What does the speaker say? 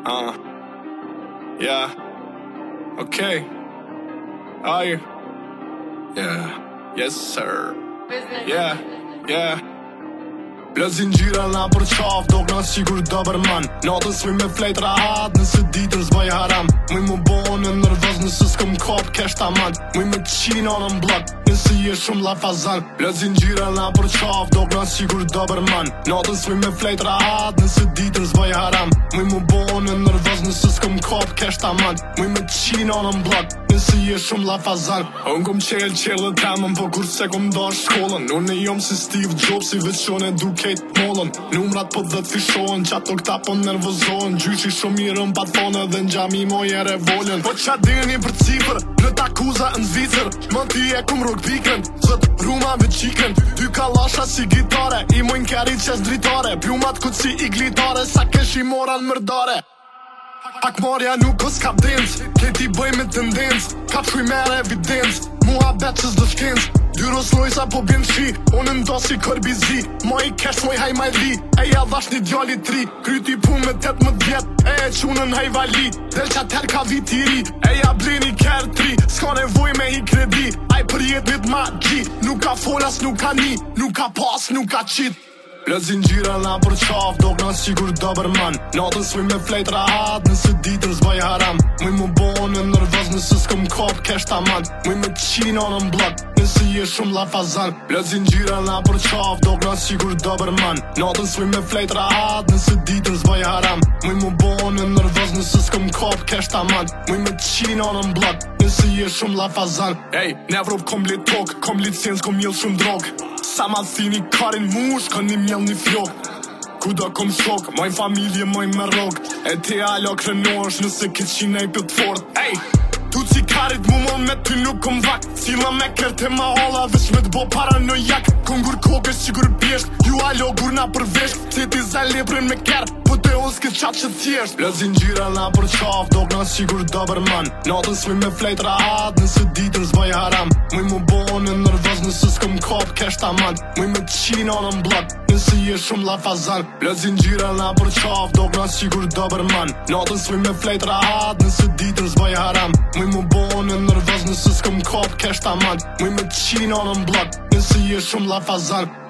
Yeah. Okay. Are you? Yeah. Yes, sir. Yeah. Plëzin gjira na për qaf, dok na sigur doberman. Natën s'mi me flejt rahat, nëse ditën s'baj haram. Muj mu bonë nervoz nëse s'kom kop kesh taman. Muj me qina në mblok, nëse je shumë lafazan. Plëzin gjira na për qaf, dok na sigur doberman. Natën s'mi me flejt rahat, nëse ditën s'baj haram. Muj mu bonë nervoz nëse s'kom kop kesh taman. Muj me qina në mblok, nëse je shumë lafazan. Unë kom qelë temën, po kur se kom da shkollën. Unë e jom si Steve Jobs, si veçon e duke mollën. Numrat po dhe t'fishohen, qato këta po nervozohen. Gjyshi shumë mirën pa t'fone dhe n'gjami moj e revolën. Po qa dini për cifër, plët akuza në Zvicër. Më ty e kum rog pikën, zët ruma me qikën. Ty kalasha si gitare, i mojnë kerit qes dritare. Plumat kut si iglitare, sa kesh i moran mërdare. Pak marja nuk ës kap dens, këti bëj me tendens. Kap shuj mere evidens, mua betës dë shkens. Dyros lojsa po bjen shi, unë ndo si kërbizi. Ma i kesh moj haj maj li, eja dhash një djali 3. Kryti pun me 18 vjet, e qunën haj vali. Del qa ter ka vitiri, eja bleni kër 3. Ska nevoj me i kredi, aj për jetit ma gji. Nuk ka folas, nuk ka ni, nuk ka pas, nuk ka qit. Plëzin gjira na për qaf, dok na sigur doberman. Natën s'mi me flejt rahat, nëse ditën s'baj haram. Muj mu bonë nervoz nëse s'kom kop kesh taman. Muj me qina në mblok, nëse je shumë lafazan. Plëzin gjira na për qaf, dok na sigur doberman. Natën s'mi me flejt rahat, nëse ditën s'baj haram. Muj mu bonë nervoz nëse s'kom kop kesh taman. Muj me qina në mblok, nëse je shumë lafazan. Ej, n'Evrop kom lit tok, kom licens, kom mjell shumë drog. Sa ma thini karin mush, ka një mjell një fjok. Kuda kom shok, moj familje moj me rog. E te alo krenosh nëse këtë qina i pët fort. Ej, tu si karit mu mon me ty nuk kom vak. Cila me kërte ma hola, vesh me t'bo paranojak. Kongur kokës që kur pjesht, ju alo gurna për vesht. Se ti za leprin me kërë, po te unë s'ke qatë që thjesht. Plëzin gjira na për qaf, dok na sigur doberman. Natën s'mi me flejt rahat, nëse ditën s'baj haram. Muj mu bonë nervoz nëse s'kom kop kesh taman. Muj me qina në mblok, nëse je shumë lafazan. Plëzin gjira na për qaf, dok na sigur doberman. Natën s'mi me flejt rahat, nëse ditën s'baj haram. Muj mu bonë nervoz nëse s'kom kop kesh taman. Muj me qina në mblok, nëse je shumë lafazan.